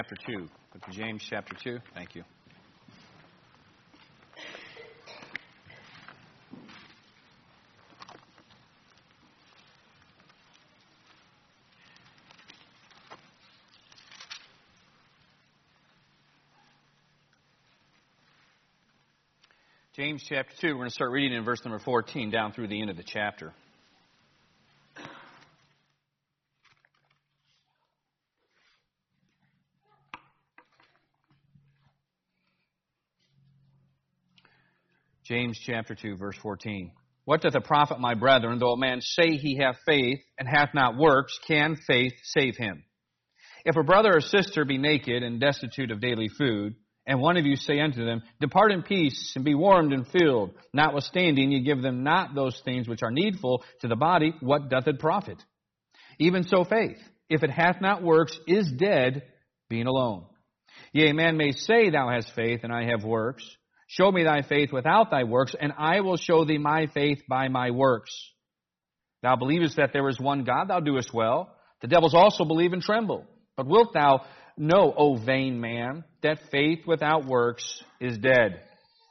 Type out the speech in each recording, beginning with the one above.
Chapter 2. Book of James, chapter 2. Thank you. James chapter 2, we're going to start reading in verse number 14 down through the end of the chapter. James chapter 2, verse 14. What doth it profit, my brethren, though a man say he hath faith, and hath not works, can faith save him? If a brother or sister be naked and destitute of daily food, and one of you say unto them, Depart in peace, and be warmed and filled, notwithstanding ye give them not those things which are needful to the body, what doth it profit? Even so faith, if it hath not works, is dead, being alone. Yea, a man may say, Thou hast faith, and I have works. Show me thy faith without thy works, and I will show thee my faith by my works. Thou believest that there is one God, thou doest well. The devils also believe and tremble. But wilt thou know, O vain man, that faith without works is dead?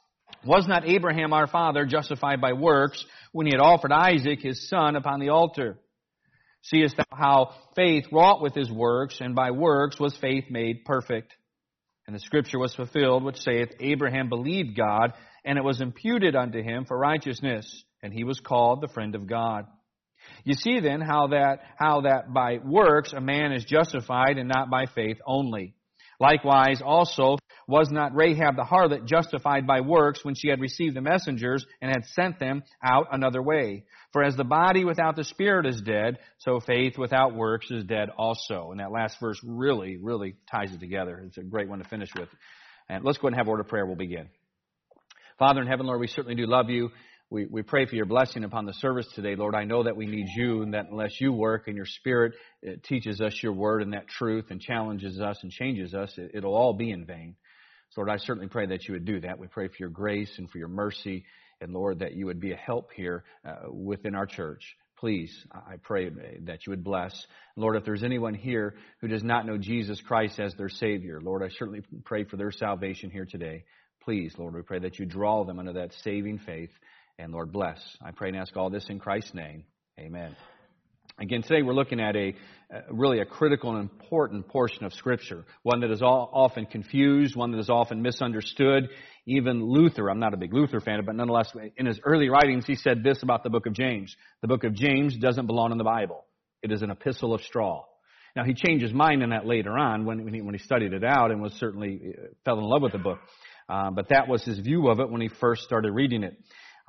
Was not Abraham our father justified by works when he had offered Isaac his son upon the altar? Seest thou how faith wrought with his works, and by works was faith made perfect? And the scripture was fulfilled, which saith, Abraham believed God, and it was imputed unto him for righteousness, and he was called the friend of God. You see then how that by works a man is justified, and not by faith only. Likewise also was not Rahab the harlot justified by works when she had received the messengers and had sent them out another way? For as the body without the spirit is dead, so faith without works is dead also. And that last verse really, really ties it together. It's a great one to finish with. And let's go ahead and have a word of prayer. We'll begin. Father in heaven, Lord, we certainly do love you. We pray for your blessing upon the service today, Lord. I know that we need you, and that unless you work and your Spirit teaches us your word and that truth and challenges us and changes us, it'll all be in vain. So, Lord, I certainly pray that you would do that. We pray for your grace and for your mercy, and, Lord, that you would be a help here within our church. Please, I pray that you would bless. Lord, if there's anyone here who does not know Jesus Christ as their Savior, Lord, I certainly pray for their salvation here today. Please, Lord, we pray that you draw them into that saving faith. And Lord, bless. I pray and ask all this in Christ's name. Amen. Again, today we're looking at really a critical and important portion of Scripture. One that is often confused, one that is often misunderstood. Even Luther, I'm not a big Luther fan, but nonetheless, in his early writings, he said this about the book of James. The book of James doesn't belong in the Bible. It is an epistle of straw. Now, he changed his mind on that later on when he studied it out and was certainly fell in love with the book. But that was his view of it when he first started reading it.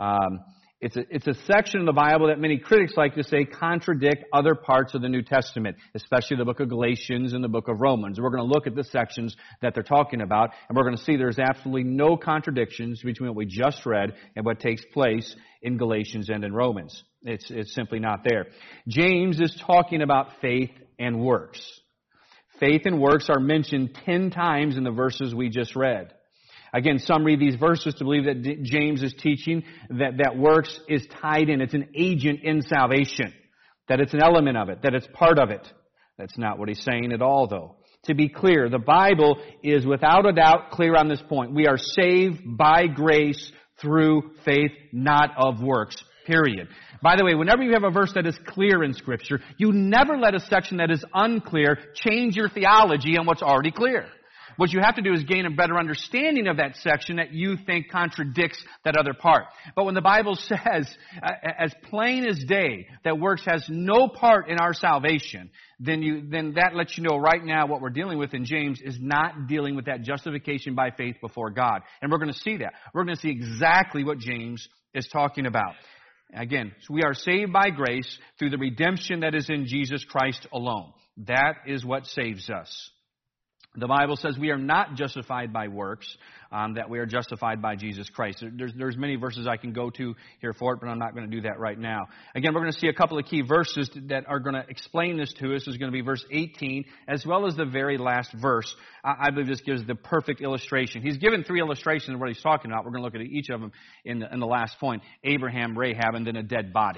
It's a section of the Bible that many critics like to say contradict other parts of the New Testament, especially the book of Galatians and the book of Romans. We're going to look at the sections that they're talking about, and we're going to see there's absolutely no contradictions between what we just read and what takes place in Galatians and in Romans. It's simply not there. James is talking about faith and works. Faith and works are mentioned 10 times in the verses we just read. Again, some read these verses to believe that James is teaching that works is tied in. It's an agent in salvation. That it's an element of it. That it's part of it. That's not what he's saying at all, though. To be clear, the Bible is without a doubt clear on this point. We are saved by grace through faith, not of works. Period. By the way, whenever you have a verse that is clear in Scripture, you never let a section that is unclear change your theology on what's already clear. What you have to do is gain a better understanding of that section that you think contradicts that other part. But when the Bible says, as plain as day, that works has no part in our salvation, then that lets you know right now what we're dealing with in James is not dealing with that justification by faith before God. And we're going to see that. We're going to see exactly what James is talking about. Again, so we are saved by grace through the redemption that is in Jesus Christ alone. That is what saves us. The Bible says we are not justified by works, that we are justified by Jesus Christ. There's many verses I can go to here for it, but I'm not going to do that right now. Again, we're going to see a couple of key verses that are going to explain this to us. This is going to be verse 18, as well as the very last verse. I believe this gives the perfect illustration. He's given 3 illustrations of what he's talking about. We're going to look at each of them in the last point. Abraham, Rahab, and then a dead body.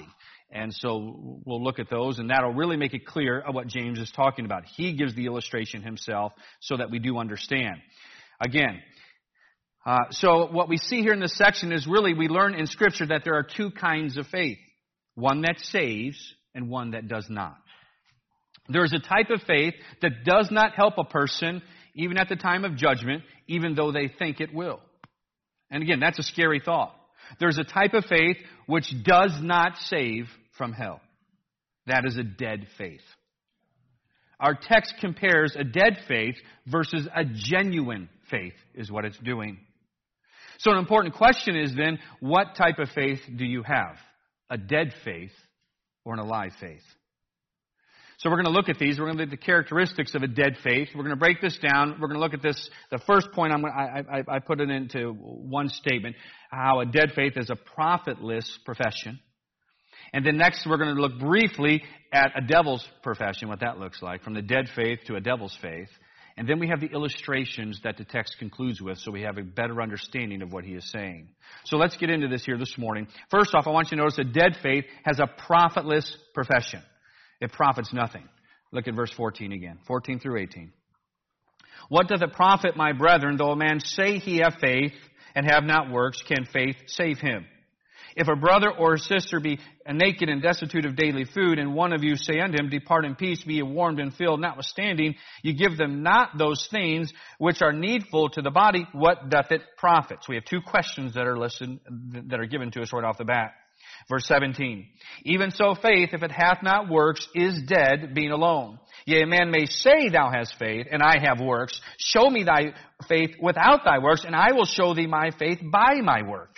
And so we'll look at those, and that'll really make it clear of what James is talking about. He gives the illustration himself so that we do understand. Again, so what we see here in this section is really we learn in Scripture that there are two kinds of faith. One that saves and one that does not. There is a type of faith that does not help a person even at the time of judgment, even though they think it will. And again, that's a scary thought. There's a type of faith which does not save from hell. That is a dead faith. Our text compares a dead faith versus a genuine faith is what it's doing. So an important question is then, what type of faith do you have? A dead faith or an alive faith? So we're going to look at these. We're going to look at the characteristics of a dead faith. We're going to break this down. We're going to look at this. The first point, I put it into one statement, how a dead faith is a profitless profession. And then next we're going to look briefly at a devil's profession, what that looks like, from the dead faith to a devil's faith. And then we have the illustrations that the text concludes with, so we have a better understanding of what he is saying. So let's get into this here this morning. First off, I want you to notice a dead faith has a profitless profession. It profits nothing. Look at verse 14 again, 14 through 18. What doth it profit, my brethren, though a man say he have faith and have not works, can faith save him? If a brother or a sister be naked and destitute of daily food, and one of you say unto him, Depart in peace, be ye warmed and filled, notwithstanding, you give them not those things which are needful to the body, what doth it profit? So we have two questions that are given to us right off the bat. Verse 17, even so faith, if it hath not works, is dead, being alone. Yea, a man may say, Thou hast faith, and I have works. Show me thy faith without thy works, and I will show thee my faith by my works.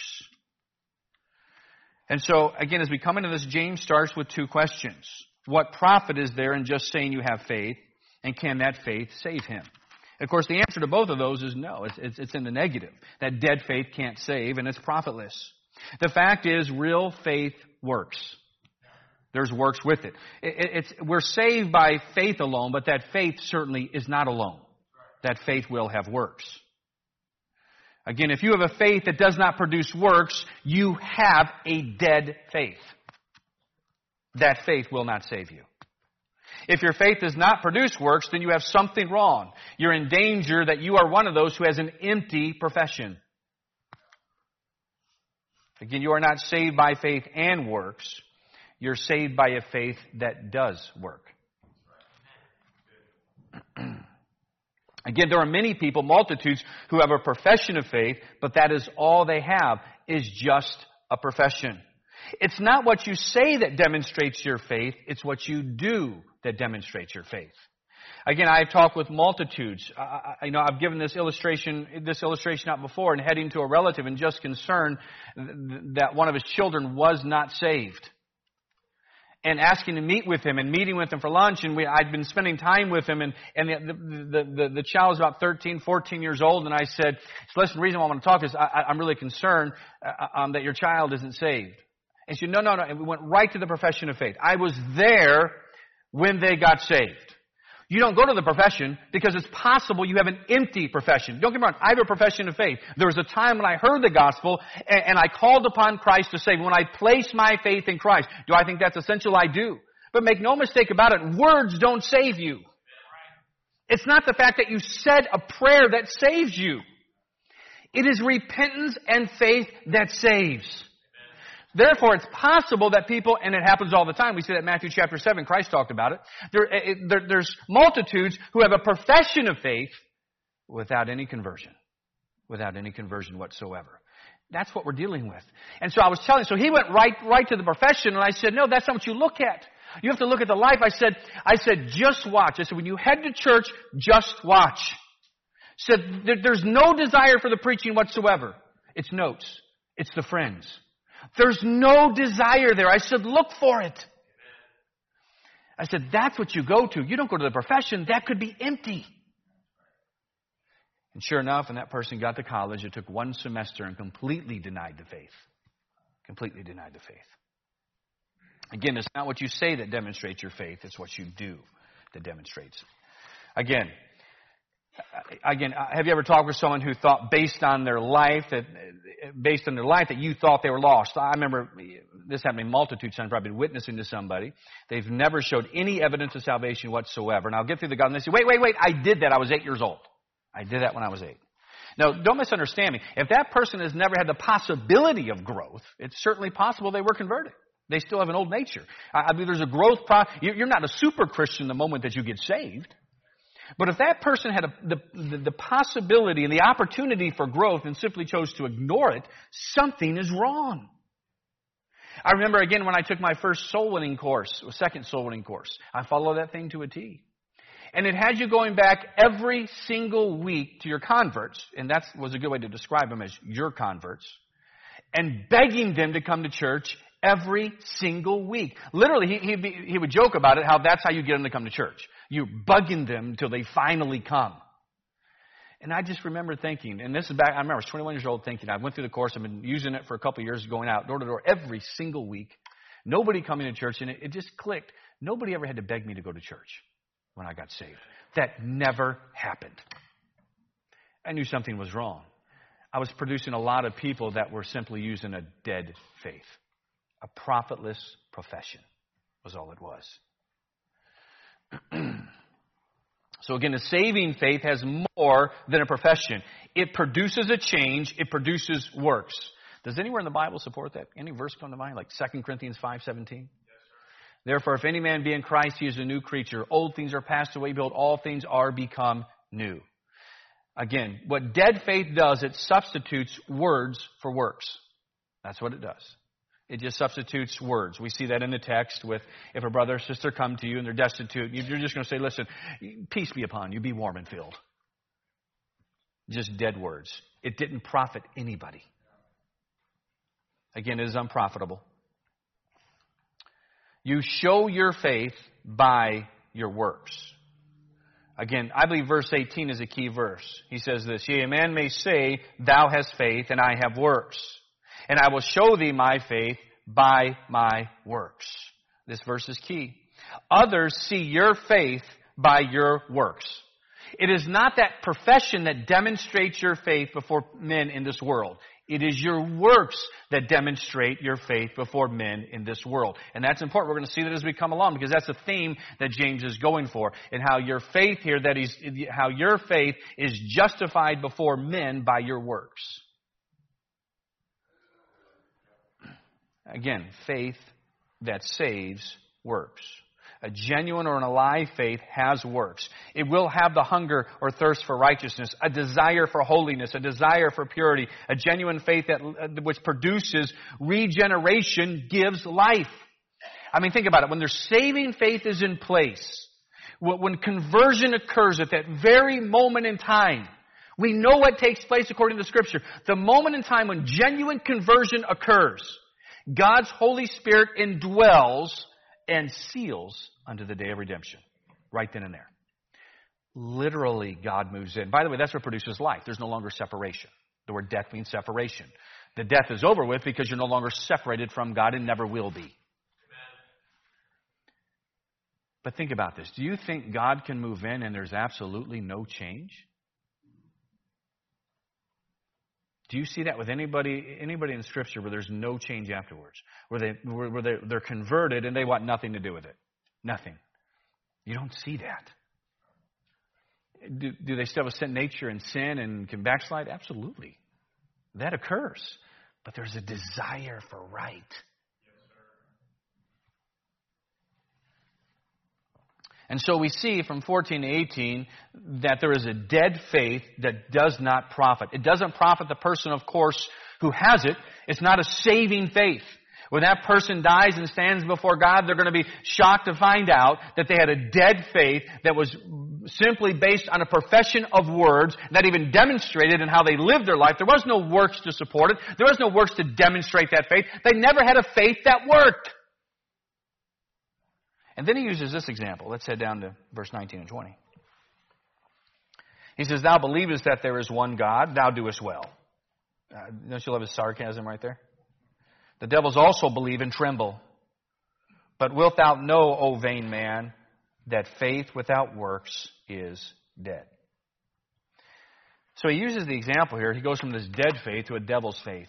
And so, again, as we come into this, James starts with two questions. What profit is there in just saying you have faith, and can that faith save him? Of course, the answer to both of those is no. It's in the negative. That dead faith can't save, and it's profitless. The fact is, real faith works. There's works with it. We're saved by faith alone, but that faith certainly is not alone. That faith will have works. Again, if you have a faith that does not produce works, you have a dead faith. That faith will not save you. If your faith does not produce works, then you have something wrong. You're in danger that you are one of those who has an empty profession. Again, you are not saved by faith and works. You're saved by a faith that does work. Again, there are many people, multitudes, who have a profession of faith, but that is all they have, is just a profession. It's not what you say that demonstrates your faith, it's what you do that demonstrates your faith. Again, I've talked with multitudes. I've given this illustration out before, and heading to a relative and just concerned that one of his children was not saved. And asking to meet with him and meeting with him for lunch, and I'd been spending time with him, and the child was about 13, 14 years old, and I said, listen, the reason why I want to talk is I'm really concerned that your child isn't saved. And she said, no, and we went right to the profession of faith. I was there when they got saved. You don't go to the profession because it's possible you have an empty profession. Don't get me wrong, I have a profession of faith. There was a time when I heard the gospel and I called upon Christ to save. When I placed my faith in Christ, do I think that's essential? I do. But make no mistake about it, words don't save you. It's not the fact that you said a prayer that saves you. It is repentance and faith that saves. Therefore, it's possible that people, and it happens all the time, we see that in Matthew chapter 7, Christ talked about it, there's multitudes who have a profession of faith without any conversion whatsoever. That's what we're dealing with. And so I was telling, so he went right to the profession, and I said, no, that's not what you look at. You have to look at the life. I said, just watch. I said, when you head to church, just watch. I said, there's no desire for the preaching whatsoever. It's notes. It's the friends. There's no desire there. I said, look for it. I said, that's what you go to. You don't go to the profession. That could be empty. And sure enough, when that person got to college, it took one semester and completely denied the faith. Completely denied the faith. Again, it's not what you say that demonstrates your faith. It's what you do that demonstrates it. Again, Again, have you ever talked with someone who thought based on their life that you thought they were lost? I remember this happening multitude of times. I've been witnessing to somebody. They've never showed any evidence of salvation whatsoever. And I'll get through the God and they say, wait, I did that. I was 8 years old. I did that when I was 8. Now, don't misunderstand me. If that person has never had the possibility of growth, it's certainly possible they were converted. They still have an old nature. I mean, there's a growth You're not a super Christian the moment that you get saved. But if that person had the possibility and the opportunity for growth and simply chose to ignore it, something is wrong. I remember again when I took my first soul winning course, or second soul winning course. I followed that thing to a T. And it had you going back every single week to your converts, and that was a good way to describe them as your converts, and begging them to come to church every single week. Literally, he would joke about it, how that's how you get them to come to church. You're bugging them until they finally come. And I just remember thinking, and this is back, I remember I was 21 years old thinking, I went through the course, I've been using it for a couple of years, going out door to door every single week. Nobody coming to church, and it just clicked. Nobody ever had to beg me to go to church when I got saved. That never happened. I knew something was wrong. I was producing a lot of people that were simply using a dead faith. A profitless profession was all it was. So again, a saving faith has more than a profession. It produces a change. It produces works. Does anywhere in the Bible support that? Any verse come to mind? Like 2 Corinthians 5:17? Yes, therefore, if any man be in Christ, he is a new creature. Old things are passed away. Behold, all things are become new. Again, what dead faith does, it substitutes words for works. That's what it does. It just substitutes words. We see that in the text with if a brother or sister come to you and they're destitute, you're just going to say, listen, peace be upon you, be warm and filled. Just dead words. It didn't profit anybody. Again, it is unprofitable. You show your faith by your works. Again, I believe verse 18 is a key verse. He says this, yea, a man may say, thou hast faith, and I have works. And I will show thee my faith by my works. This verse is key. Others see your faith by your works. It is not that profession that demonstrates your faith before men in this world. It is your works that demonstrate your faith before men in this world. And that's important. We're going to see that as we come along because that's the theme that James is going for. And how your faith here, how your faith is justified before men by your works. Again, faith that saves works. A genuine or an alive faith has works. It will have the hunger or thirst for righteousness, a desire for holiness, a desire for purity. A genuine faith which produces regeneration gives life. I mean, think about it. When their saving faith is in place, when conversion occurs at that very moment in time, we know what takes place according to Scripture. The moment in time when genuine conversion occurs, God's Holy Spirit indwells and seals unto the day of redemption. Right then and there. Literally, God moves in. By the way, that's what produces life. There's no longer separation. The word death means separation. The death is over with because you're no longer separated from God and never will be. Amen. But think about this. Do you think God can move in and there's absolutely no change? Do you see that with anybody in Scripture where there's no change afterwards? Where they're converted and they want nothing to do with it? Nothing. You don't see that. Do they still have a sin nature and sin and can backslide? Absolutely. That occurs. But there's a desire for right. And so we see from 14 to 18 that there is a dead faith that does not profit. It doesn't profit the person, of course, who has it. It's not a saving faith. When that person dies and stands before God, they're going to be shocked to find out that they had a dead faith that was simply based on a profession of words, not even demonstrated in how they lived their life. There was no works to support it. There was no works to demonstrate that faith. They never had a faith that worked. And then he uses this example. Let's head down to verse 19 and 20. He says, thou believest that there is one God, thou doest well. Don't you love his sarcasm right there? The devils also believe and tremble. But wilt thou know, O vain man, that faith without works is dead? So he uses the example here. He goes from this dead faith to a devil's faith.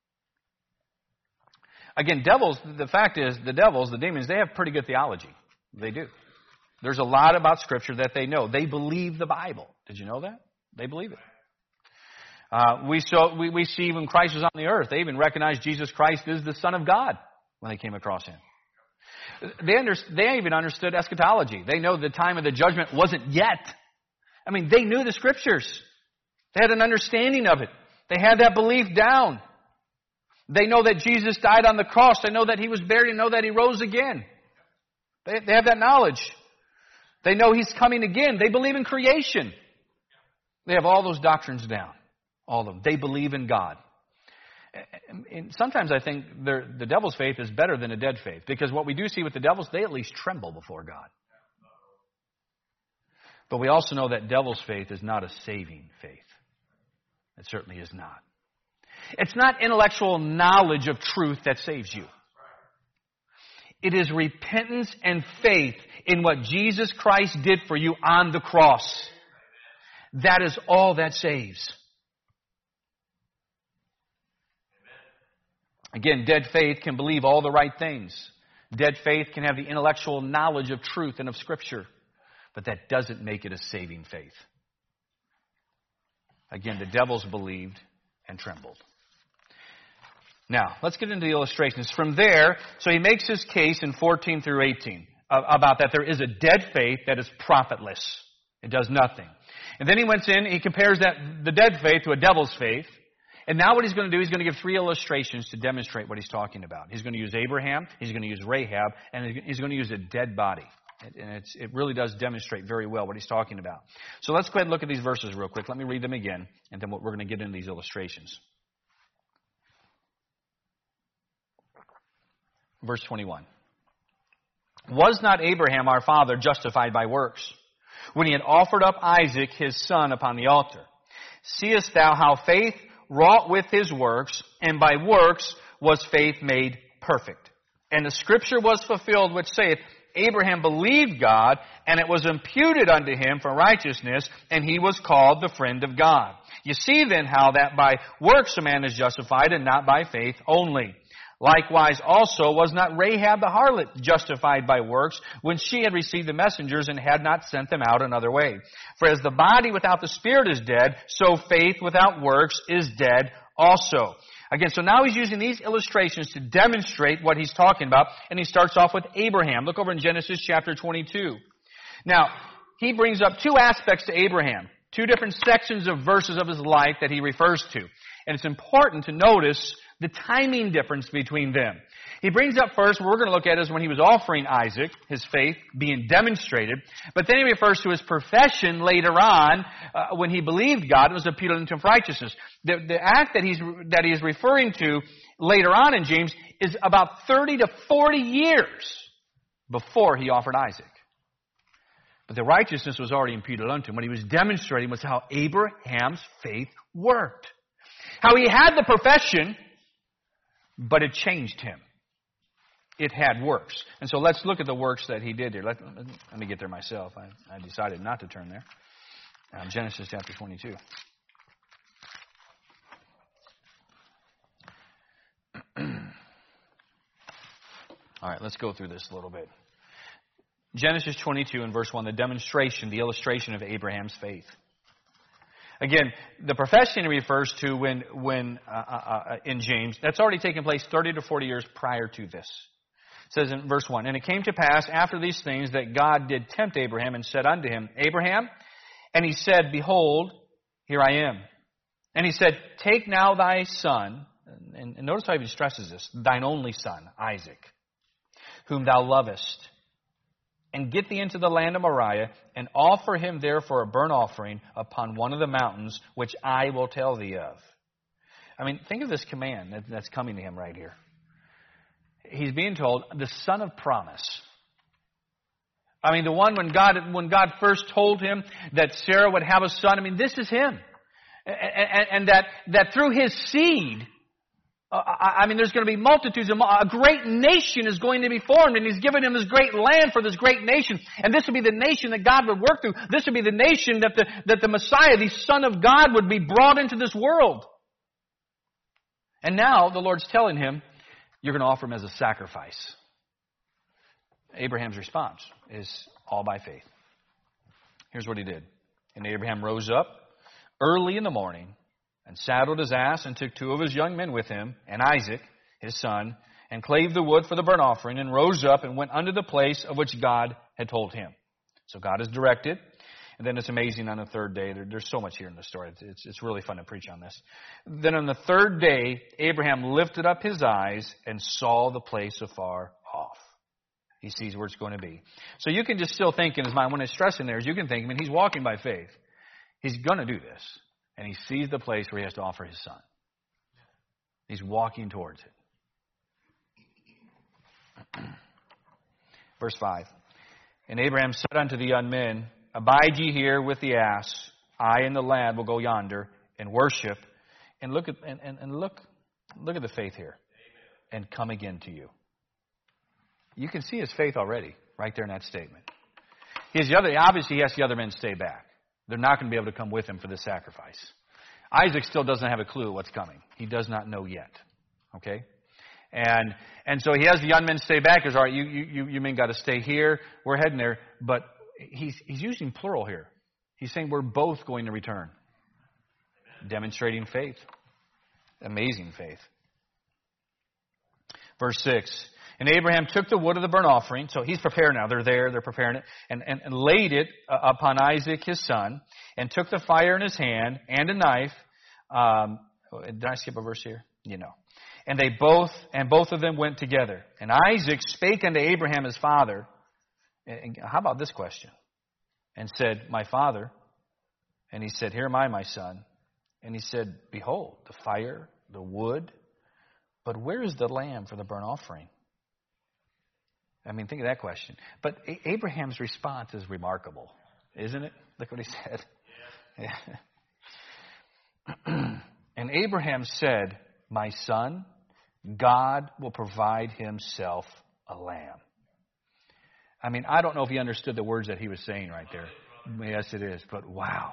Again, the fact is, the demons, they have pretty good theology. They do. There's a lot about Scripture that they know. They believe the Bible. Did you know that? They believe it. We see when Christ was on the earth, they even recognized Jesus Christ as the Son of God when they came across Him. They even understood eschatology. They know the time of the judgment wasn't yet. I mean, they knew the Scriptures. They had an understanding of it. They had that belief down. They know that Jesus died on the cross. They know that He was buried and know that He rose again. They have that knowledge. They know He's coming again. They believe in creation. They have all those doctrines down. All of them. They believe in God. And sometimes I think the devil's faith is better than a dead faith. Because what we do see with the devils, they at least tremble before God. But we also know that devil's faith is not a saving faith. It certainly is not. It's not intellectual knowledge of truth that saves you. It is repentance and faith in what Jesus Christ did for you on the cross. That is all that saves. Again, dead faith can believe all the right things. Dead faith can have the intellectual knowledge of truth and of Scripture. But that doesn't make it a saving faith. Again, the devils believed and trembled. Now, let's get into the illustrations. From there, so he makes his case in 14 through 18 about that there is a dead faith that is profitless. It does nothing. And then he went in, he compares the dead faith to a devil's faith. And now what he's going to do, he's going to give 3 illustrations to demonstrate what he's talking about. He's going to use Abraham, he's going to use Rahab, and he's going to use a dead body. And it really does demonstrate very well what he's talking about. So let's go ahead and look at these verses real quick. Let me read them again, and then we're going to get into these illustrations. Verse 21. Was not Abraham our father justified by works, when he had offered up Isaac his son upon the altar? Seest thou how faith wrought with his works, and by works was faith made perfect? And the scripture was fulfilled which saith, Abraham believed God, and it was imputed unto him for righteousness, and he was called the friend of God. You see then how that by works a man is justified, and not by faith only. Likewise also was not Rahab the harlot justified by works, when she had received the messengers and had not sent them out another way. For as the body without the spirit is dead, so faith without works is dead also. Again, so now he's using these illustrations to demonstrate what he's talking about, and he starts off with Abraham. Look over in Genesis chapter 22. Now, he brings up 2 aspects to Abraham, 2 different sections of verses of his life that he refers to. And it's important to notice the timing difference between them. He brings up first, what we're going to look at is when he was offering Isaac, his faith being demonstrated. But then he refers to his profession later on, when he believed God, it was imputed unto him for righteousness. The act that he is referring to later on in James is about 30 to 40 years before he offered Isaac. But the righteousness was already imputed unto him. What he was demonstrating was how Abraham's faith worked. How he had the profession, but it changed him. It had works. And so let's look at the works that he did here. Let me get there myself. I decided not to turn there. Genesis chapter 22. All right, let's go through this a little bit. Genesis 22 and verse 1, the demonstration, the illustration of Abraham's faith. Again, the profession he refers to when in James, that's already taken place 30 to 40 years prior to this. It says in verse 1, And it came to pass after these things that God did tempt Abraham and said unto him, Abraham, and he said, Behold, here I am. And he said, Take now thy son, and notice how he stresses this, thine only son, Isaac, whom thou lovest, and get thee into the land of Moriah, and offer him there for a burnt offering upon one of the mountains, which I will tell thee of. I mean, think of this command that's coming to him right here. He's being told, the son of promise. I mean, the one when God first told him that Sarah would have a son, I mean, this is him. And that through his seed, There's going to be multitudes. A great nation is going to be formed, and He's given him this great land for this great nation. And this would be the nation that God would work through. This would be the nation that the Messiah, the Son of God, would be brought into this world. And now the Lord's telling him, you're going to offer him as a sacrifice. Abraham's response is all by faith. Here's what he did. And Abraham rose up early in the morning and saddled his ass and took 2 of his young men with him and Isaac, his son, and clave the wood for the burnt offering and rose up and went unto the place of which God had told him. So God is directed. And then it's amazing on the third day. There's so much here in the story. It's really fun to preach on this. Then on the third day, Abraham lifted up his eyes and saw the place afar off. He sees where it's going to be. So you can just still think in his mind, when it's stressing there, you can think, he's walking by faith. He's going to do this. And he sees the place where he has to offer his son. He's walking towards it. Verse 5. And Abraham said unto the young men, Abide ye here with the ass. I and the lad will go yonder and worship. And look at the faith here. And come again to you. You can see his faith already right there in that statement. Obviously, he has the other men stay back. They're not going to be able to come with him for this sacrifice. Isaac still doesn't have a clue what's coming. He does not know yet. Okay? And so he has the young men stay back. He says, all right, you men got to stay here. We're heading there. But he's using plural here. He's saying we're both going to return. Demonstrating faith. Amazing faith. Verse 6. And Abraham took the wood of the burnt offering. So he's prepared now. They're preparing it. And laid it upon Isaac his son. And took the fire in his hand and a knife. Did I skip a verse here? And both of them went together. And Isaac spake unto Abraham his father. And how about this question? And said, My father. And he said, Here am I, my son. And he said, Behold, the fire, the wood. But where is the lamb for the burnt offering? Think of that question. But Abraham's response is remarkable, isn't it? Look what he said. Yeah. And Abraham said, My son, God will provide himself a lamb. I don't know if he understood the words that he was saying right there. Yes, it is. But wow.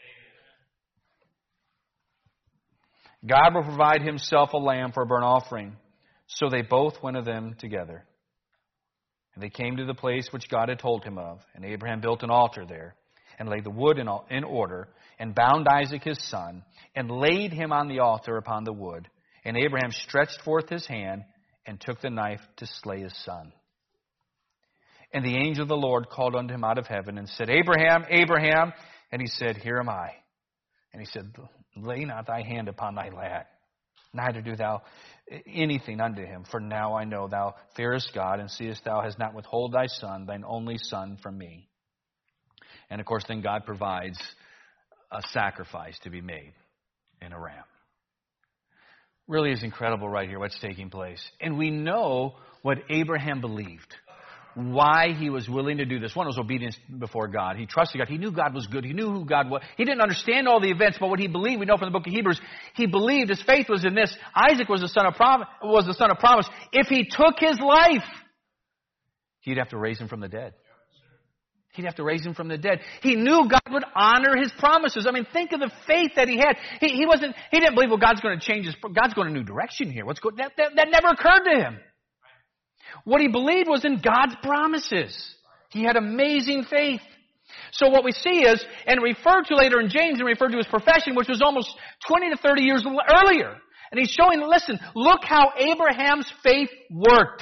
God will provide himself a lamb for a burnt offering. So they both went of them together. And they came to the place which God had told him of. And Abraham built an altar there, and laid the wood in order, and bound Isaac his son, and laid him on the altar upon the wood. And Abraham stretched forth his hand, and took the knife to slay his son. And the angel of the Lord called unto him out of heaven, and said, Abraham, Abraham. And he said, Here am I. And he said, Lay not thy hand upon thy lad, neither do thou anything unto him. For now I know thou fearest God, and seest thou hast not withhold thy son, thine only son, from me. And of course, then God provides a sacrifice to be made in a ram. Really is incredible right here what's taking place. And we know what Abraham believed. Why he was willing to do this. One was obedience before God. He trusted God. He knew God was good. He knew who God was. He didn't understand all the events, but what he believed, we know from the book of Hebrews, he believed his faith was in this. Isaac was the son of promise. If he took his life, he'd have to raise him from the dead. He'd have to raise him from the dead. He knew God would honor his promises. Think of the faith that he had. He didn't believe, well, God's going to change God's going a new direction here. That never occurred to him. What he believed was in God's promises. He had amazing faith. So what we see is, and referred to later in James, and referred to his profession, which was almost 20 to 30 years earlier. And he's showing, listen, look how Abraham's faith worked.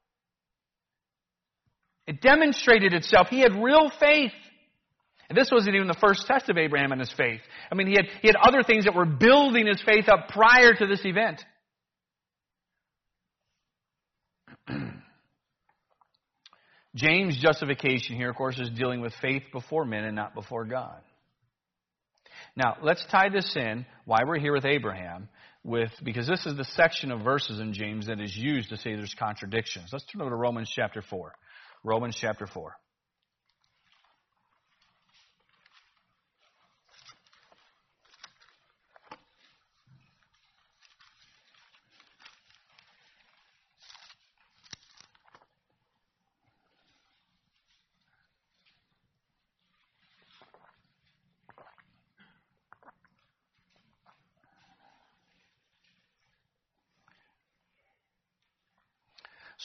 It demonstrated itself. He had real faith. And this wasn't even the first test of Abraham and his faith. He had other things that were building his faith up prior to this event. James' justification here, of course, is dealing with faith before men and not before God. Now, let's tie this in, why we're here with Abraham, because this is the section of verses in James that is used to say there's contradictions. Let's turn over to Romans chapter 4. Romans chapter 4.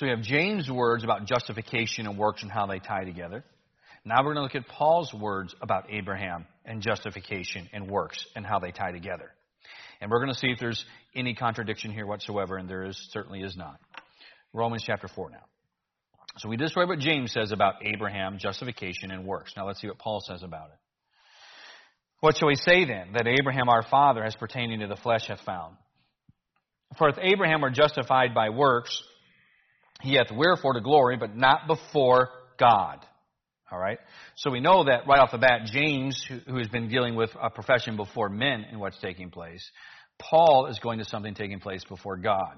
So we have James' words about justification and works and how they tie together. Now we're going to look at Paul's words about Abraham and justification and works and how they tie together. And we're going to see if there's any contradiction here whatsoever, and certainly is not. Romans chapter 4 now. So we just read what James says about Abraham, justification, and works. Now let's see what Paul says about it. What shall we say then? That Abraham our father, as pertaining to the flesh, hath found. For if Abraham were justified by works, he hath wherefore to glory, but not before God. All right? So we know that right off the bat, James, who has been dealing with a profession before men in what's taking place, Paul is going to something taking place before God.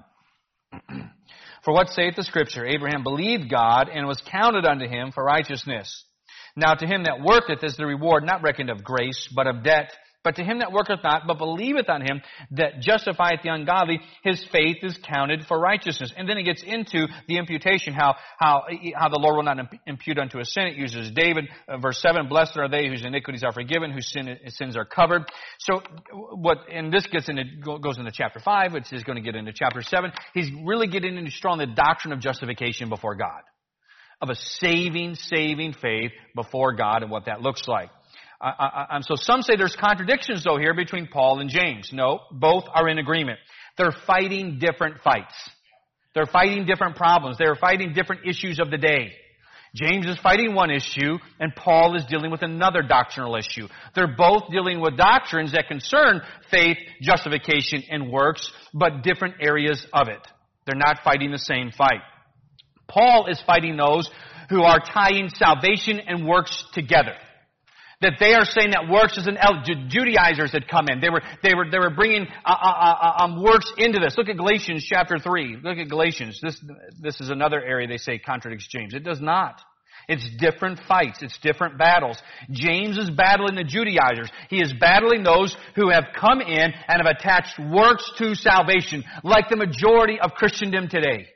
For what saith the Scripture? Abraham believed God, and was counted unto him for righteousness. Now to him that worketh is the reward not reckoned of grace, but of debt. But to him that worketh not, but believeth on him that justifieth the ungodly, his faith is counted for righteousness. And then it gets into the imputation, how the Lord will not impute unto a sin. It uses David, verse 7, blessed are they whose iniquities are forgiven, whose sins are covered. So and this goes into chapter 5, which is going to get into chapter 7. He's really getting into strong the doctrine of justification before God, of a saving faith before God and what that looks like. So some say there's contradictions, though, here between Paul and James. No, both are in agreement. They're fighting different fights. They're fighting different problems. They're fighting different issues of the day. James is fighting one issue, and Paul is dealing with another doctrinal issue. They're both dealing with doctrines that concern faith, justification, and works, but different areas of it. They're not fighting the same fight. Paul is fighting those who are tying salvation and works together. That they are saying that works is an Judaizers had come in. They were bringing works into this. Look at Galatians chapter 3. Look at Galatians. This is another area they say contradicts James. It does not. It's different fights. It's different battles. James is battling the Judaizers. He is battling those who have come in and have attached works to salvation, like the majority of Christendom today.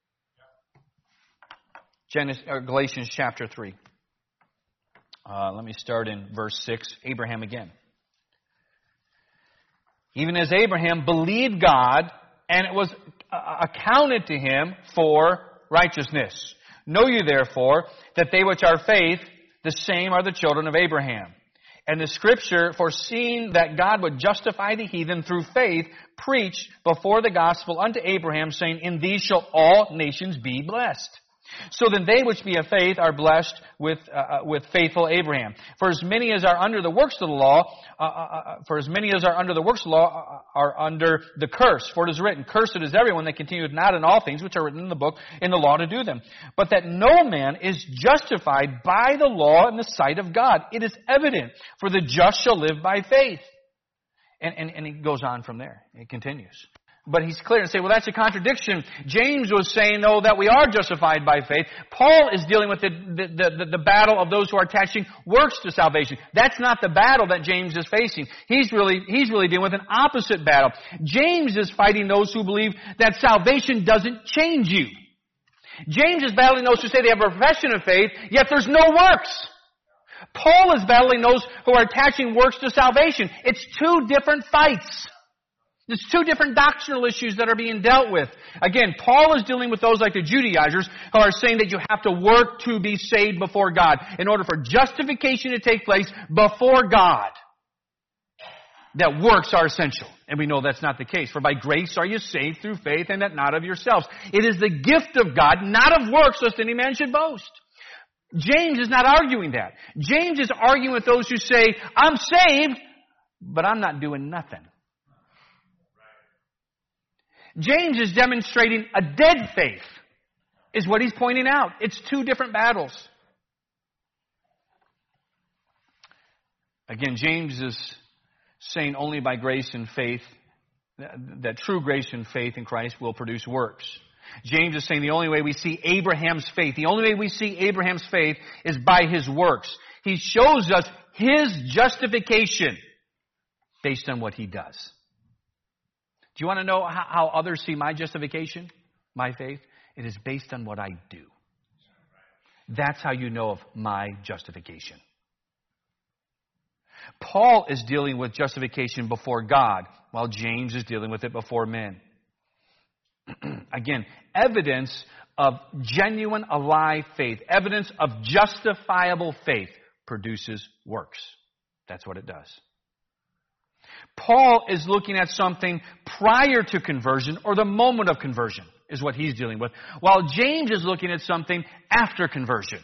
Galatians chapter 3. Let me start in verse 6. Abraham again. Even as Abraham believed God, and it was accounted to him for righteousness. Know you therefore that they which are faith, the same are the children of Abraham. And the Scripture, foreseeing that God would justify the heathen through faith, preached before the gospel unto Abraham, saying, in these shall all nations be blessed. So then they which be of faith are blessed with faithful Abraham. For as many as are under the works of the law, are under the curse. For it is written, cursed is everyone that continueth not in all things which are written in the book, in the law to do them. But that no man is justified by the law in the sight of God. It is evident, for the just shall live by faith. And it goes on from there. It continues. But he's clear and say, well, that's a contradiction. James was saying, no, that we are justified by faith. Paul is dealing with the battle of those who are attaching works to salvation. That's not the battle that James is facing. He's really dealing with an opposite battle. James is fighting those who believe that salvation doesn't change you. James is battling those who say they have a profession of faith, yet there's no works. Paul is battling those who are attaching works to salvation. It's two different fights. There's two different doctrinal issues that are being dealt with. Again, Paul is dealing with those like the Judaizers who are saying that you have to work to be saved before God in order for justification to take place before God. That works are essential. And we know that's not the case. For by grace are you saved through faith, and that not of yourselves. It is the gift of God, not of works, lest any man should boast. James is not arguing that. James is arguing with those who say, I'm saved, but I'm not doing nothing. James is demonstrating a dead faith, is what he's pointing out. It's two different battles. Again, James is saying only by grace and faith, that true grace and faith in Christ will produce works. James is saying the only way we see Abraham's faith, is by his works. He shows us his justification based on what he does. Do you want to know how others see my justification, my faith? It is based on what I do. That's how you know of my justification. Paul is dealing with justification before God, while James is dealing with it before men. Again, evidence of genuine, alive faith, evidence of justifiable faith, produces works. That's what it does. Paul is looking at something prior to conversion, or the moment of conversion, is what he's dealing with, while James is looking at something after conversion.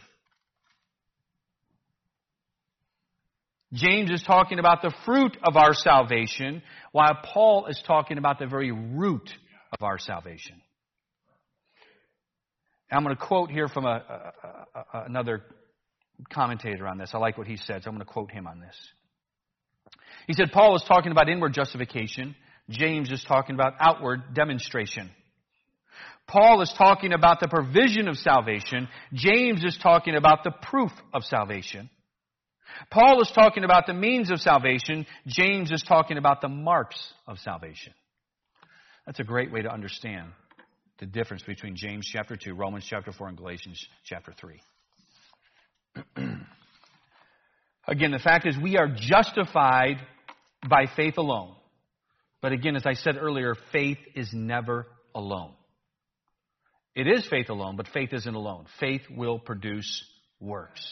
James is talking about the fruit of our salvation, while Paul is talking about the very root of our salvation. I'm going to quote here from another commentator on this. I like what he said, so I'm going to quote him on this. He said, Paul is talking about inward justification. James is talking about outward demonstration. Paul is talking about the provision of salvation. James is talking about the proof of salvation. Paul is talking about the means of salvation. James is talking about the marks of salvation. That's a great way to understand the difference between James chapter 2, Romans chapter 4, and Galatians chapter 3. Again, the fact is we are justified by faith alone. But again, as I said earlier, faith is never alone. It is faith alone, but faith isn't alone. Faith will produce works.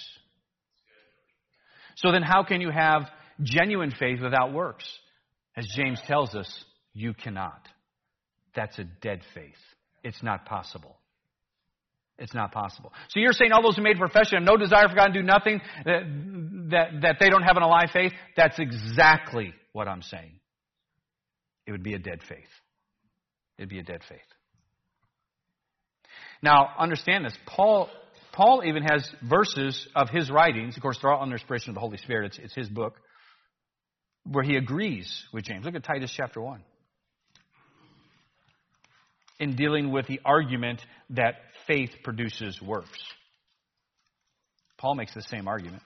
So then how can you have genuine faith without works? As James tells us, you cannot. That's a dead faith. It's not possible. It's not possible. So you're saying all those who made profession have no desire for God and do nothing, that they don't have an alive faith? That's exactly what I'm saying. It would be a dead faith. It'd be a dead faith. Now, understand this. Paul even has verses of his writings. Of course, they're all under inspiration of the Holy Spirit. It's his book, where he agrees with James. Look at Titus chapter 1. In dealing with the argument that faith produces works. Paul makes the same argument.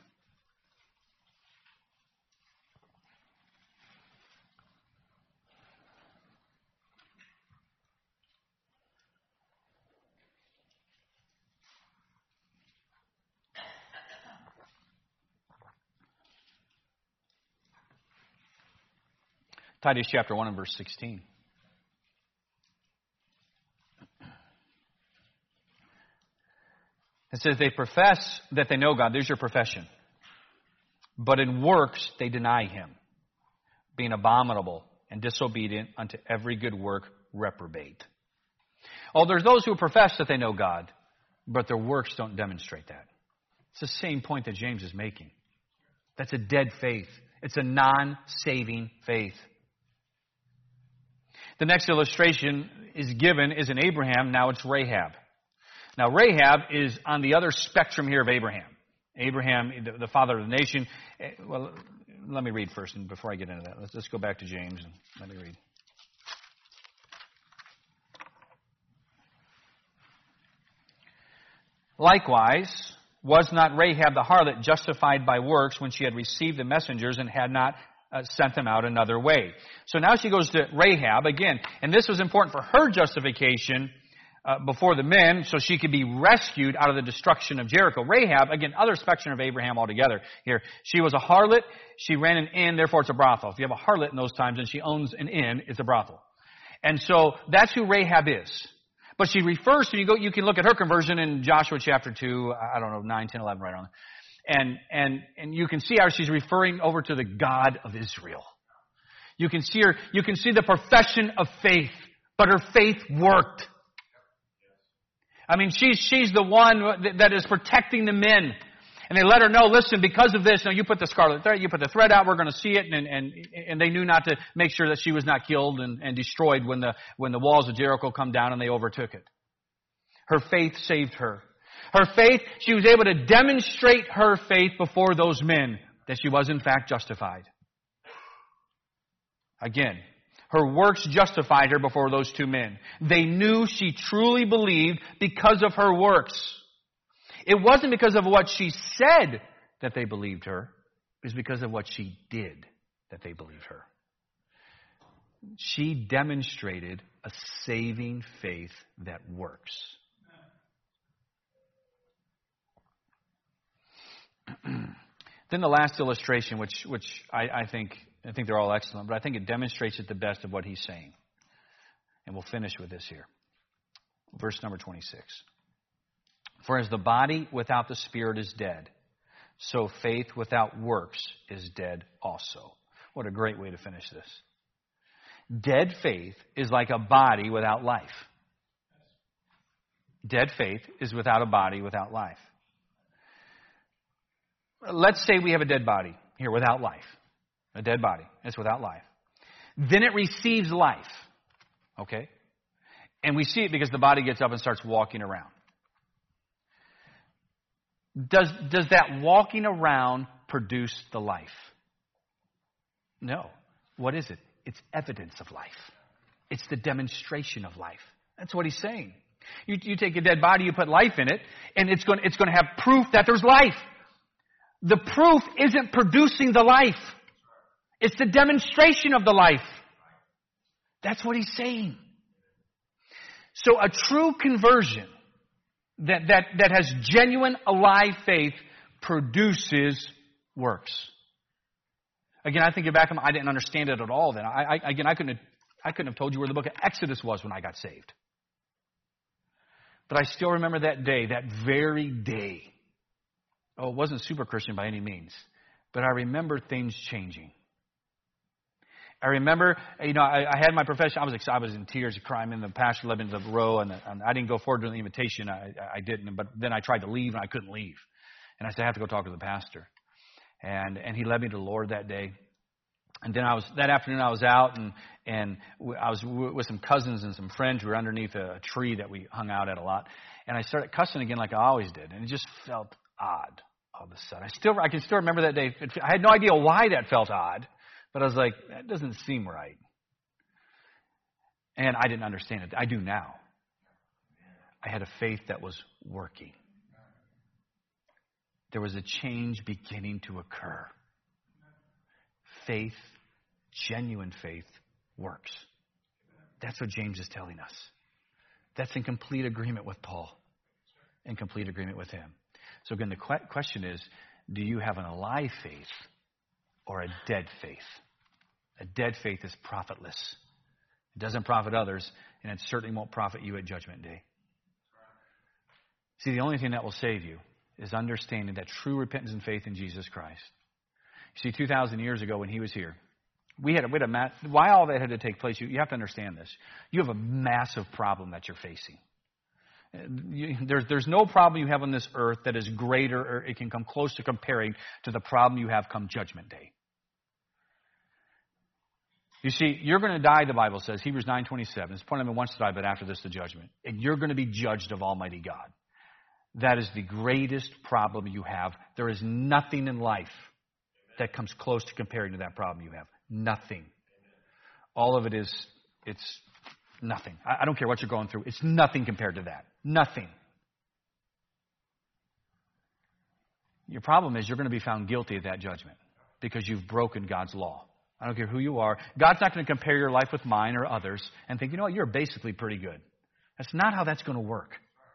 Titus chapter 1 and verse 16. It says they profess that they know God. There's your profession. But in works they deny Him, being abominable and disobedient unto every good work reprobate. Oh, there's those who profess that they know God, but their works don't demonstrate that. It's the same point that James is making. That's a dead faith. It's a non-saving faith. The next illustration is in Abraham. Now it's Rahab. Now, Rahab is on the other spectrum here of Abraham. Abraham, the father of the nation. Well, let me read first, and before I get into that, let's go back to James and let me read. Likewise, was not Rahab the harlot justified by works when she had received the messengers and had not sent them out another way? So now she goes to Rahab again, and this was important for her justification before the men, so she could be rescued out of the destruction of Jericho. Rahab, again, other spectrum of Abraham altogether here. She was a harlot. She ran an inn, therefore it's a brothel. If you have a harlot in those times and she owns an inn, it's a brothel. And so that's who Rahab is. But she refers to, you can look at her conversion in Joshua chapter 2, 9, 10, 11, right on. And you can see how she's referring over to the God of Israel. You can see the profession of faith, but her faith worked. I mean, she's the one that is protecting the men. And they let her know, listen, because of this, now you put the scarlet thread, you put the thread out, we're going to see it. And they knew not to make sure that she was not killed and destroyed when the walls of Jericho come down and they overtook it. Her faith saved her. Her faith, she was able to demonstrate her faith before those men that she was in fact justified. Again, her works justified her before those two men. They knew she truly believed because of her works. It wasn't because of what she said that they believed her. It was because of what she did that they believed her. She demonstrated a saving faith that works. Then the last illustration, which I think they're all excellent, but I think it demonstrates it the best of what he's saying. And we'll finish with this here. Verse number 26. For as the body without the Spirit is dead, so faith without works is dead also. What a great way to finish this. Dead faith is like a body without life. Dead faith is without a body without life. Let's say we have a dead body here without life. A dead body. It's without life. Then it receives life. Okay? And we see it because the body gets up and starts walking around. Does that walking around produce the life? No. What is it? It's evidence of life. It's the demonstration of life. That's what he's saying. You take a dead body, you put life in it, and it's going to have proof that there's life. The proof isn't producing the life. It's the demonstration of the life. That's what he's saying. So a true conversion that has genuine, alive faith produces works. Again, I think back, I didn't understand it at all then. I couldn't have told you where the book of Exodus was when I got saved. But I still remember that day, that very day. Oh, it wasn't super Christian by any means. But I remember things changing. I remember, I had my profession. I was in tears, crying. In the pastor led me to the row, and I didn't go forward to the invitation. I didn't, but then I tried to leave, and I couldn't leave. And I said, I have to go talk to the pastor. And he led me to the Lord that day. And then that afternoon I was out, and I was with some cousins and some friends. We were underneath a tree that we hung out at a lot. And I started cussing again like I always did. And it just felt odd all of a sudden. I can still remember that day. I had no idea why that felt odd. But I was like, that doesn't seem right. And I didn't understand it. I do now. I had a faith that was working. There was a change beginning to occur. Faith, genuine faith, works. That's what James is telling us. That's in complete agreement with Paul. In complete agreement with him. So again, the question is, do you have an alive faith or a dead faith? A dead faith is profitless. It doesn't profit others, and it certainly won't profit you at Judgment Day. See, the only thing that will save you is understanding that true repentance and faith in Jesus Christ. You see, 2,000 years ago when he was here, why all that had to take place, you have to understand this. You have a massive problem that you're facing. There's no problem you have on this earth that is greater, or it can come close to comparing to the problem you have come Judgment Day. You see, you're going to die, the Bible says, Hebrews 9:27. It's appointed him once to die, but after this the judgment. And you're going to be judged of Almighty God. That is the greatest problem you have. There is nothing in life that comes close to comparing to that problem you have. Nothing. All of it is, it's nothing. I don't care what you're going through. It's nothing compared to that. Nothing. Your problem is you're going to be found guilty of that judgment because you've broken God's law. I don't care who you are. God's not going to compare your life with mine or others and think, you know what, you're basically pretty good. That's not how that's going to work.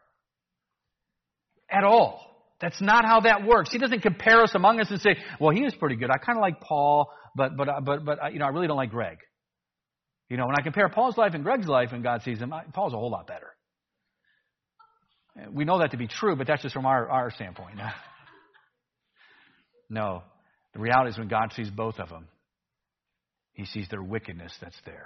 At all. That's not how that works. He doesn't compare us among us and say, well, he is pretty good. I kind of like Paul, but I really don't like Greg. When I compare Paul's life and Greg's life and God sees him, Paul's a whole lot better. We know that to be true, but that's just from our standpoint. No. The reality is when God sees both of them, he sees their wickedness that's there.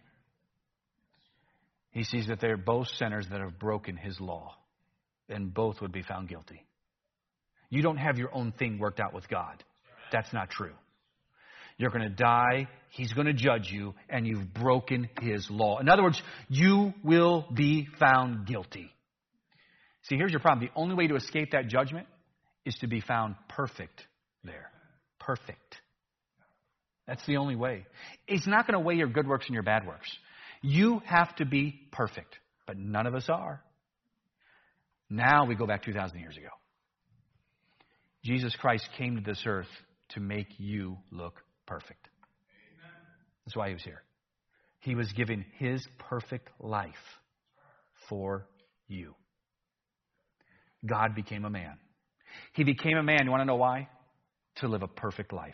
He sees that they're both sinners that have broken his law. And both would be found guilty. You don't have your own thing worked out with God. That's not true. You're going to die. He's going to judge you. And you've broken his law. In other words, you will be found guilty. See, here's your problem. The only way to escape that judgment is to be found perfect there. Perfect. That's the only way. It's not going to weigh your good works and your bad works. You have to be perfect. But none of us are. Now we go back 2,000 years ago. Jesus Christ came to this earth to make you look perfect. Amen. That's why he was here. He was given his perfect life for you. God became a man. He became a man. You want to know why? To live a perfect life.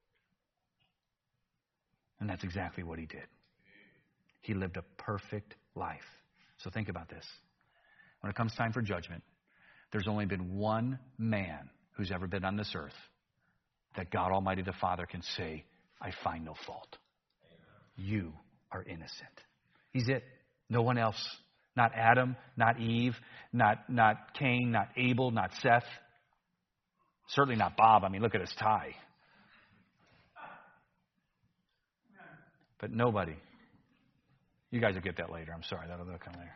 And that's exactly what he did. He lived a perfect life. So think about this. When it comes time for judgment, There's only been one man who's ever been on this earth that God Almighty the Father can say, I find no fault. You are innocent. He's it. No one else. Not Adam, not Eve, not Cain, not Abel, not Seth. Certainly not Bob. I mean, look at his tie. But nobody. You guys will get that later. I'm sorry. That'll come later.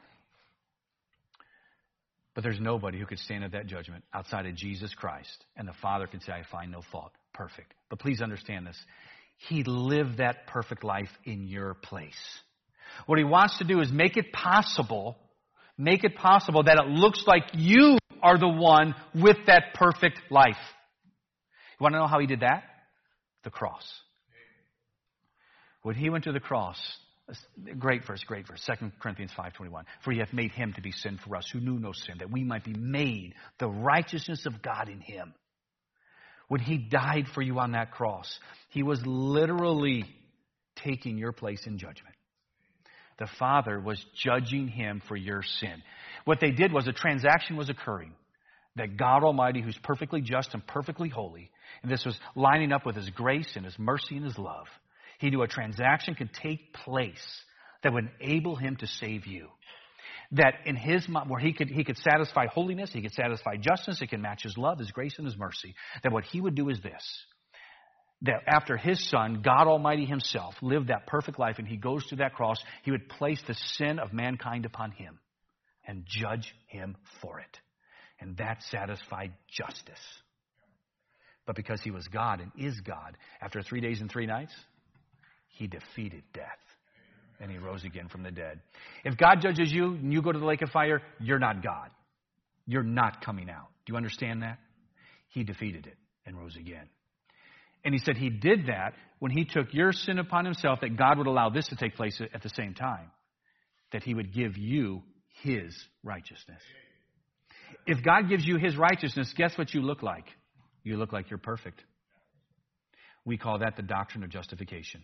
But there's nobody who could stand at that judgment outside of Jesus Christ. And the Father can say, I find no fault. Perfect. But please understand this. He lived that perfect life in your place. What he wants to do is make it possible that it looks like you are the one with that perfect life. You want to know how he did that? The cross. When he went to the cross, great verse. 2 Corinthians 5:21. For he hath made him to be sin for us, who knew no sin, that we might be made the righteousness of God in him. When he died for you on that cross, he was literally taking your place in judgment. The Father was judging him for your sin. What they did was a transaction was occurring. That God Almighty, who's perfectly just and perfectly holy, and this was lining up with his grace and his mercy and his love, he knew a transaction could take place that would enable him to save you. That in his mind, where he could satisfy holiness, he could satisfy justice, it can match his love, his grace, and his mercy. That what he would do is this. That after his Son, God Almighty himself, lived that perfect life and he goes to that cross, he would place the sin of mankind upon him and judge him for it. And that satisfied justice. But because he was God and is God, after 3 days and 3 nights, he defeated death. And he rose again from the dead. If God judges you and you go to the lake of fire, you're not God. You're not coming out. Do you understand that? He defeated it and rose again. And he said he did that when he took your sin upon himself, that God would allow this to take place at the same time. That he would give you his righteousness. If God gives you his righteousness, guess what you look like? You look like you're perfect. We call that the doctrine of justification.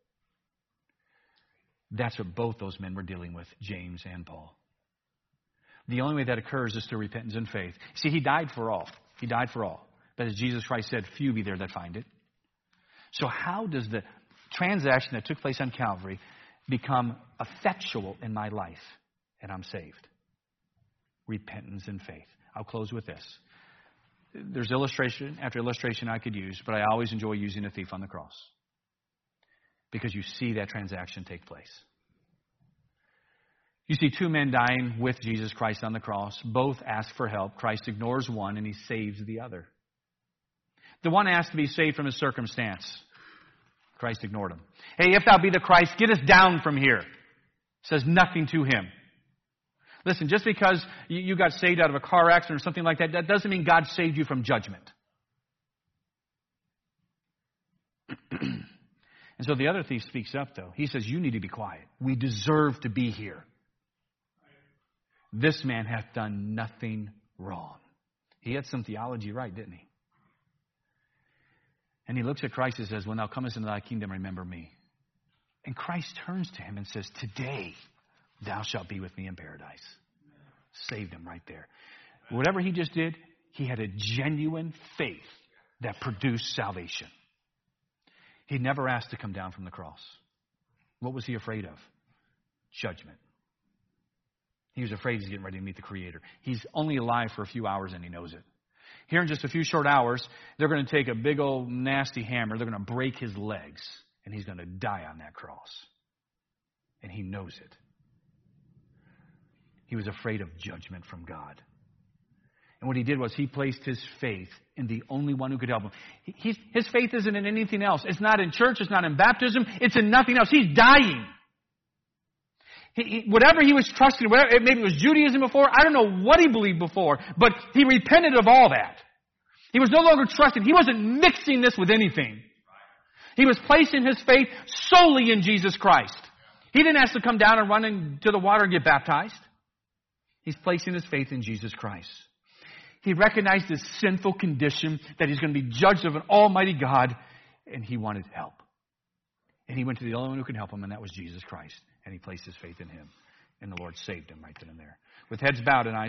That's what both those men were dealing with, James and Paul. The only way that occurs is through repentance and faith. See, he died for all. He died for all. But as Jesus Christ said, few be there that find it. So how does the transaction that took place on Calvary become effectual in my life and I'm saved? Repentance and faith. I'll close with this. There's illustration after illustration I could use, but I always enjoy using a thief on the cross. Because you see that transaction take place. You see 2 men dying with Jesus Christ on the cross. Both ask for help. Christ ignores one and he saves the other. The one asked to be saved from his circumstance. Christ ignored him. Hey, if thou be the Christ, get us down from here. Says nothing to him. Listen, just because you got saved out of a car accident or something like that, that doesn't mean God saved you from judgment. And so the other thief speaks up, though. He says, you need to be quiet. We deserve to be here. This man hath done nothing wrong. He had some theology right, didn't he? And he looks at Christ and says, when thou comest into thy kingdom, remember me. And Christ turns to him and says, today thou shalt be with me in paradise. Saved him right there. Whatever he just did, he had a genuine faith that produced salvation. He never asked to come down from the cross. What was he afraid of? Judgment. He was afraid he's getting ready to meet the Creator. He's only alive for a few hours and he knows it. Here in just a few short hours, they're going to take a big old nasty hammer. They're going to break his legs. And he's going to die on that cross. And he knows it. He was afraid of judgment from God. And what he did was he placed his faith in the only one who could help him. His faith isn't in anything else. It's not in church. It's not in baptism. It's in nothing else. He's dying. Whatever he was trusting, maybe it was Judaism before. I don't know what he believed before. But he repented of all that. He was no longer trusting. He wasn't mixing this with anything. He was placing his faith solely in Jesus Christ. He didn't ask to come down and run into the water and get baptized. He's placing his faith in Jesus Christ. He recognized his sinful condition, that he's going to be judged of an almighty God, and he wanted help. And he went to the only one who could help him, and that was Jesus Christ. And he placed his faith in him. And the Lord saved him right then and there. With heads bowed and eyes